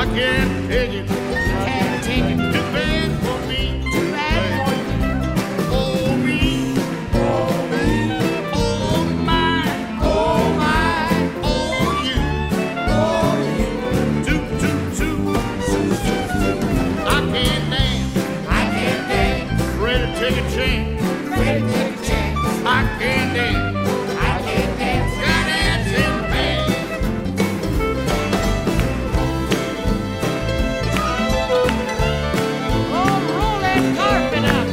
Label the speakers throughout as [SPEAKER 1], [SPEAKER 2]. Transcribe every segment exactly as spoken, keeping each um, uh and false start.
[SPEAKER 1] I can't take it.
[SPEAKER 2] Can't take it.
[SPEAKER 1] Too bad for me.
[SPEAKER 2] Too bad for you.
[SPEAKER 1] Oh me,
[SPEAKER 2] Oh me.
[SPEAKER 1] oh my,
[SPEAKER 2] Oh my.
[SPEAKER 1] oh you.
[SPEAKER 2] Oh you.
[SPEAKER 1] Toot toot toot. I can't dance.
[SPEAKER 2] I can't dance.
[SPEAKER 1] Ready to take a chance.
[SPEAKER 2] Ready to take a chance.
[SPEAKER 1] I can't dance.
[SPEAKER 2] I can't dance.
[SPEAKER 1] Got dance in the band.
[SPEAKER 2] Oh, roll that carpet up.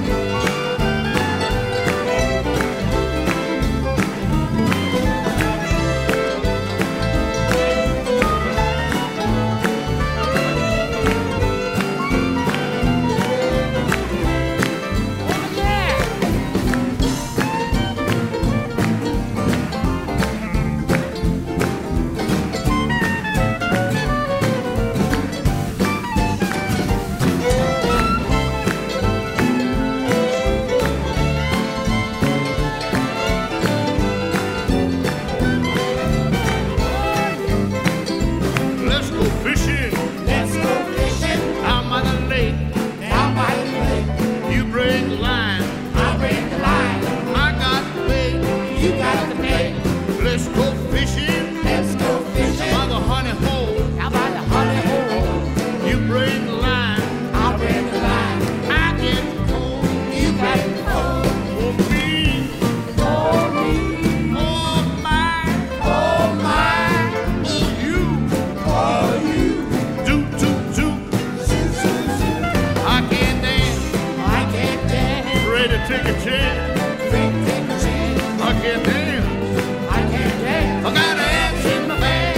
[SPEAKER 2] Oh, yeah.
[SPEAKER 1] Let's go fishing
[SPEAKER 2] Let's go fishing
[SPEAKER 1] out by the lake.
[SPEAKER 2] down by the lake.
[SPEAKER 1] You bring the line,
[SPEAKER 2] I bring the line.
[SPEAKER 1] I got the bait.
[SPEAKER 2] You got the bait.
[SPEAKER 1] Let's go fishing
[SPEAKER 2] Let's go fishing
[SPEAKER 1] by the honey hole.
[SPEAKER 2] down by the honey hole.
[SPEAKER 1] You bring the line,
[SPEAKER 2] I bring the line.
[SPEAKER 1] I get the pole.
[SPEAKER 2] You got the pole.
[SPEAKER 1] Oh me,
[SPEAKER 2] Oh me.
[SPEAKER 1] oh my,
[SPEAKER 2] Oh my.
[SPEAKER 1] oh you.
[SPEAKER 2] Oh you.
[SPEAKER 1] Toot toot toot.
[SPEAKER 2] Shoot, shoot, shoot.
[SPEAKER 1] I can't dance.
[SPEAKER 2] I can't dance.
[SPEAKER 1] Ready to take a chance.
[SPEAKER 2] Bring take a chance.
[SPEAKER 1] I can't dance.
[SPEAKER 2] I can't dance.
[SPEAKER 1] I got ants in my bag.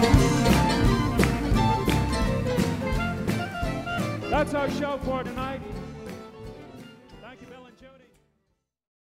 [SPEAKER 3] That's our show for tonight.